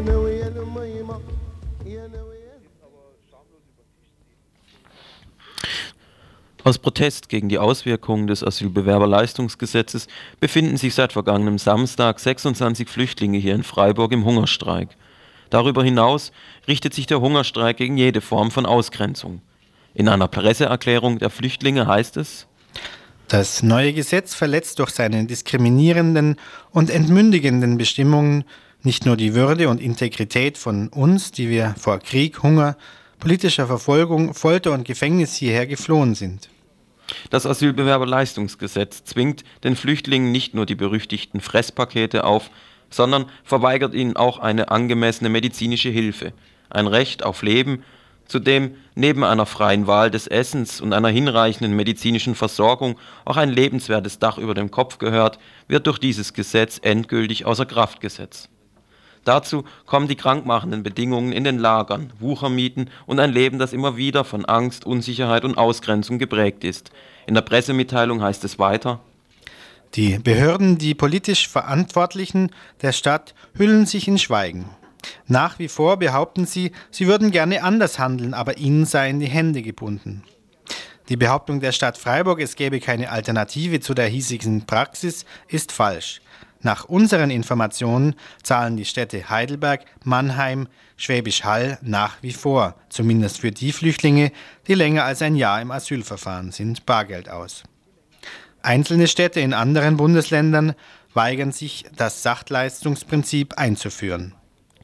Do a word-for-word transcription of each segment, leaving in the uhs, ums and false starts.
Aus Protest gegen die Auswirkungen des Asylbewerberleistungsgesetzes befinden sich seit vergangenem Samstag sechsundzwanzig Flüchtlinge hier in Freiburg im Hungerstreik. Darüber hinaus richtet sich der Hungerstreik gegen jede Form von Ausgrenzung. In einer Presseerklärung der Flüchtlinge heißt es: Das neue Gesetz verletzt durch seine diskriminierenden und entmündigenden Bestimmungen nicht nur die Würde und Integrität von uns, die wir vor Krieg, Hunger, politischer Verfolgung, Folter und Gefängnis hierher geflohen sind. Das Asylbewerberleistungsgesetz zwingt den Flüchtlingen nicht nur die berüchtigten Fresspakete auf, sondern verweigert ihnen auch eine angemessene medizinische Hilfe, ein Recht auf Leben, zu dem neben einer freien Wahl des Essens und einer hinreichenden medizinischen Versorgung auch ein lebenswertes Dach über dem Kopf gehört, wird durch dieses Gesetz endgültig außer Kraft gesetzt. Dazu kommen die krankmachenden Bedingungen in den Lagern, Wuchermieten und ein Leben, das immer wieder von Angst, Unsicherheit und Ausgrenzung geprägt ist. In der Pressemitteilung heißt es weiter: Die Behörden, die politisch Verantwortlichen der Stadt hüllen sich in Schweigen. Nach wie vor behaupten sie, sie würden gerne anders handeln, aber ihnen seien die Hände gebunden. Die Behauptung der Stadt Freiburg, es gäbe keine Alternative zu der hiesigen Praxis, ist falsch. Nach unseren Informationen zahlen die Städte Heidelberg, Mannheim, Schwäbisch Hall nach wie vor, zumindest für die Flüchtlinge, die länger als ein Jahr im Asylverfahren sind, Bargeld aus. Einzelne Städte in anderen Bundesländern weigern sich, das Sachleistungsprinzip einzuführen.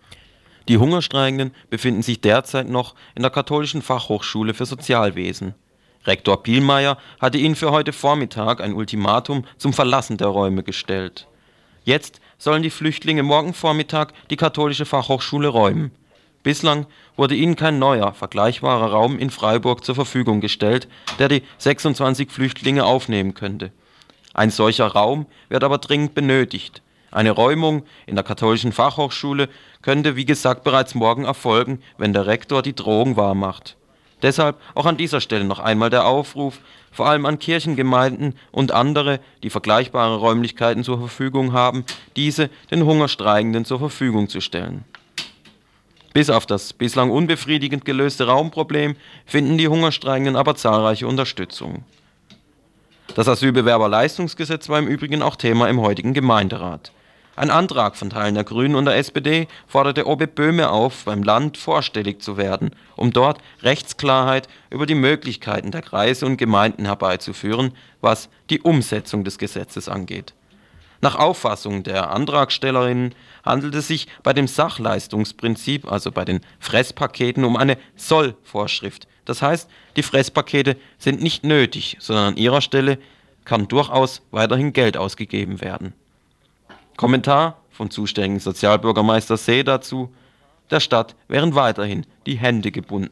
Die Hungerstreikenden befinden sich derzeit noch in der Katholischen Fachhochschule für Sozialwesen. Rektor Pielmeier hatte ihnen für heute Vormittag ein Ultimatum zum Verlassen der Räume gestellt. Jetzt sollen die Flüchtlinge morgen Vormittag die Katholische Fachhochschule räumen. Bislang wurde ihnen kein neuer, vergleichbarer Raum in Freiburg zur Verfügung gestellt, der die sechsundzwanzig Flüchtlinge aufnehmen könnte. Ein solcher Raum wird aber dringend benötigt. Eine Räumung in der Katholischen Fachhochschule könnte, wie gesagt, bereits morgen erfolgen, wenn der Rektor die Drohung wahrmacht. Deshalb auch an dieser Stelle noch einmal der Aufruf, vor allem an Kirchengemeinden und andere, die vergleichbare Räumlichkeiten zur Verfügung haben, diese den Hungerstreikenden zur Verfügung zu stellen. Bis auf das bislang unbefriedigend gelöste Raumproblem finden die Hungerstreikenden aber zahlreiche Unterstützung. Das Asylbewerberleistungsgesetz war im Übrigen auch Thema im heutigen Gemeinderat. Ein Antrag von Teilen der Grünen und der S P D forderte Obe Böhme auf, beim Land vorstellig zu werden, um dort Rechtsklarheit über die Möglichkeiten der Kreise und Gemeinden herbeizuführen, was die Umsetzung des Gesetzes angeht. Nach Auffassung der Antragstellerinnen handelt es sich bei dem Sachleistungsprinzip, also bei den Fresspaketen, um eine Soll-Vorschrift. Das heißt, die Fresspakete sind nicht nötig, sondern an ihrer Stelle kann durchaus weiterhin Geld ausgegeben werden. Kommentar vom zuständigen Sozialbürgermeister See dazu: Der Stadt wären weiterhin die Hände gebunden.